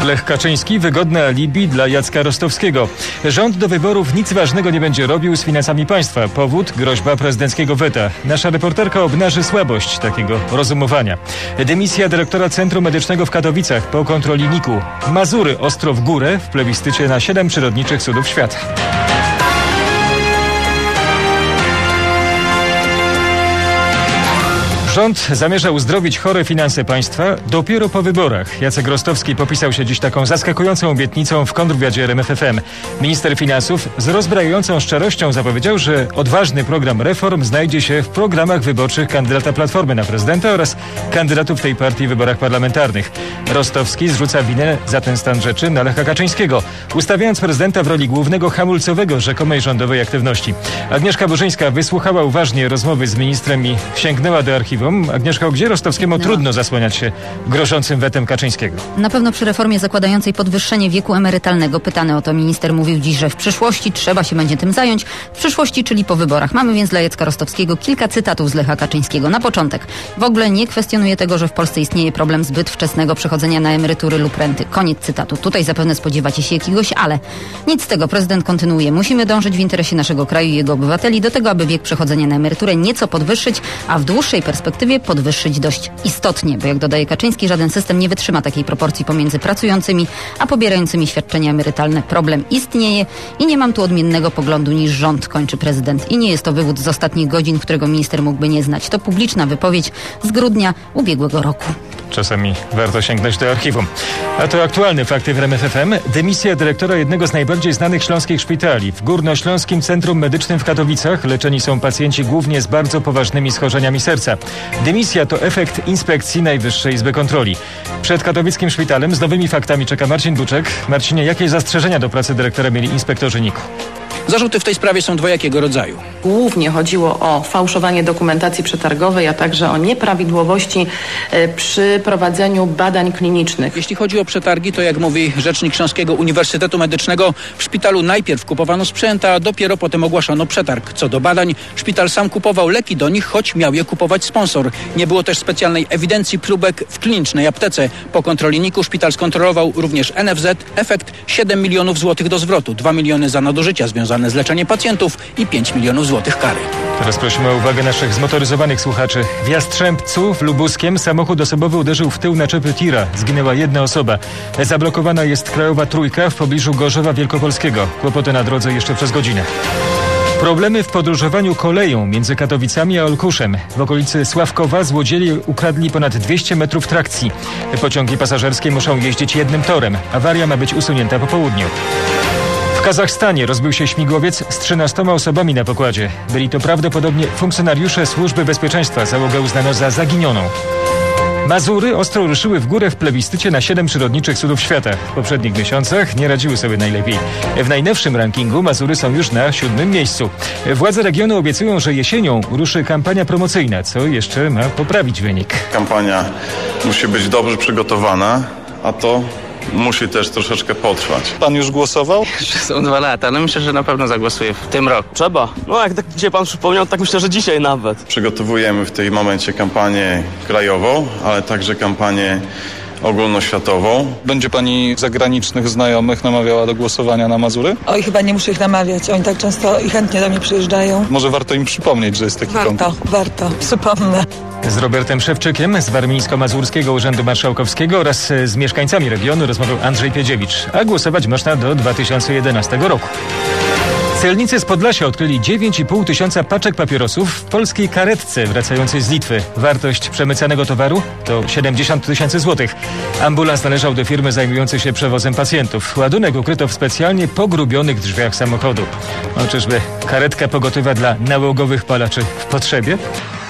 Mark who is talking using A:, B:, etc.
A: Lech Kaczyński, wygodne alibi dla Jacka Rostowskiego. Rząd do wyborów nic ważnego nie będzie robił z finansami państwa. Powód: groźba prezydenckiego weta. Nasza reporterka obnaży słabość takiego rozumowania. Dymisja dyrektora Centrum Medycznego w Katowicach po kontroli NIK-u. Mazury ostro w górę w plebiscycie na 7 przyrodniczych cudów świata. Rząd zamierza uzdrowić chore finanse państwa dopiero po wyborach. Jacek Rostowski popisał się dziś taką zaskakującą obietnicą w kontrwywiadzie RMF FM. Minister finansów z rozbrajającą szczerością zapowiedział, że odważny program reform znajdzie się w programach wyborczych kandydata Platformy na prezydenta oraz kandydatów tej partii w wyborach parlamentarnych. Rostowski zrzuca winę za ten stan rzeczy na Lecha Kaczyńskiego, ustawiając prezydenta w roli głównego hamulcowego rzekomej rządowej aktywności. Agnieszka Burzyńska wysłuchała uważnie rozmowy z ministrem i sięgnęła do archiwum. Agnieszka, gdzie Rostowskiemu trudno zasłaniać się grożącym wetem Kaczyńskiego?
B: Na pewno przy reformie zakładającej podwyższenie wieku emerytalnego. Pytany o to minister mówił dziś, że w przyszłości trzeba się będzie tym zająć. W przyszłości, czyli po wyborach. Mamy więc dla Jacka Rostowskiego kilka cytatów z Lecha Kaczyńskiego. Na początek: w ogóle nie kwestionuje tego, że w Polsce istnieje problem zbyt wczesnego przechodzenia na emerytury lub renty. Koniec cytatu. Tutaj zapewne spodziewacie się jakiegoś ale. Nic z tego. Prezydent kontynuuje. Musimy dążyć w interesie naszego kraju i jego obywateli do tego, aby wiek przechodzenia na emeryturę nieco podwyższyć, a w dłuższej perspektywie podwyższyć dość istotnie, bo jak dodaje Kaczyński, żaden system nie wytrzyma takiej proporcji pomiędzy pracującymi a pobierającymi świadczenia emerytalne. Problem istnieje i nie mam tu odmiennego poglądu niż rząd, kończy prezydent. I nie jest to wywód z ostatnich godzin, którego minister mógłby nie znać. To publiczna wypowiedź z grudnia ubiegłego roku.
A: Czasami warto sięgnąć do archiwum. A to aktualne fakty w RMF FM. Dymisja dyrektora jednego z najbardziej znanych śląskich szpitali. W Górnośląskim Centrum Medycznym w Katowicach leczeni są pacjenci głównie z bardzo poważnymi schorzeniami serca. Dymisja to efekt inspekcji Najwyższej Izby Kontroli. Przed katowickim szpitalem z nowymi faktami czeka Marcin Buczek. Marcinie, jakie zastrzeżenia do pracy dyrektora mieli inspektorzy NIK-u?
C: Zarzuty w tej sprawie są dwojakiego rodzaju.
D: Głównie chodziło o fałszowanie dokumentacji przetargowej, a także o nieprawidłowości przy prowadzeniu badań klinicznych.
C: Jeśli chodzi o przetargi, to jak mówi rzecznik Śląskiego Uniwersytetu Medycznego, w szpitalu najpierw kupowano sprzęt, a dopiero potem ogłaszano przetarg. Co do badań, szpital sam kupował leki do nich, choć miał je kupować sponsor. Nie było też specjalnej ewidencji próbek w klinicznej aptece. Po kontroli NIK-u szpital skontrolował również NFZ. Efekt: 7 milionów złotych do zwrotu, 2 miliony za nadużycia związane z leczeniem pacjentów i 5 milionów złotych kary.
A: Teraz prosimy o uwagę naszych zmotoryzowanych słuchaczy. W Jastrzębcu w Lubuskiem samochód osobowy uderzył w tył naczepy tira. Zginęła jedna osoba. Zablokowana jest krajowa trójka w pobliżu Gorzowa Wielkopolskiego. Kłopoty na drodze jeszcze przez godzinę. Problemy w podróżowaniu koleją między Katowicami a Olkuszem. W okolicy Sławkowa złodzieje ukradli ponad 200 metrów trakcji. Pociągi pasażerskie muszą jeździć jednym torem. Awaria ma być usunięta po południu. W Kazachstanie rozbił się śmigłowiec z 13 osobami na pokładzie. Byli to prawdopodobnie funkcjonariusze Służby Bezpieczeństwa. Załogę uznano za zaginioną. Mazury ostro ruszyły w górę w plebiscycie na 7 przyrodniczych cudów świata. W poprzednich miesiącach nie radziły sobie najlepiej. W najnowszym rankingu Mazury są już na 7. miejscu. Władze regionu obiecują, że jesienią ruszy kampania promocyjna, co jeszcze ma poprawić wynik.
E: Kampania musi być dobrze przygotowana, a to musi też troszeczkę potrwać.
F: Pan już głosował?
G: Są 2 lata. No myślę, że na pewno zagłosuję w tym roku.
H: Trzeba. No jak tak dzisiaj pan przypomniał, tak myślę, że dzisiaj nawet.
E: Przygotowujemy w tym momencie kampanię krajową, ale także kampanię ogólnoświatową.
F: Będzie pani zagranicznych znajomych namawiała do głosowania na Mazury?
I: Oj, chyba nie muszę ich namawiać. Oni tak często i chętnie do mnie przyjeżdżają.
F: Może warto im przypomnieć, że jest taki konkurs.
I: Warto. Przypomnę.
A: Z Robertem Szewczykiem z Warmińsko-Mazurskiego Urzędu Marszałkowskiego oraz z mieszkańcami regionu rozmawiał Andrzej Piedziewicz. A głosować można do 2011 roku. Celnicy z Podlasia odkryli 9,5 tysiąca paczek papierosów w polskiej karetce wracającej z Litwy. Wartość przemycanego towaru to 70 tysięcy złotych. Ambulans należał do firmy zajmującej się przewozem pacjentów. Ładunek ukryto w specjalnie pogrubionych drzwiach samochodu. No, czyżby karetka pogotowa dla nałogowych palaczy w potrzebie?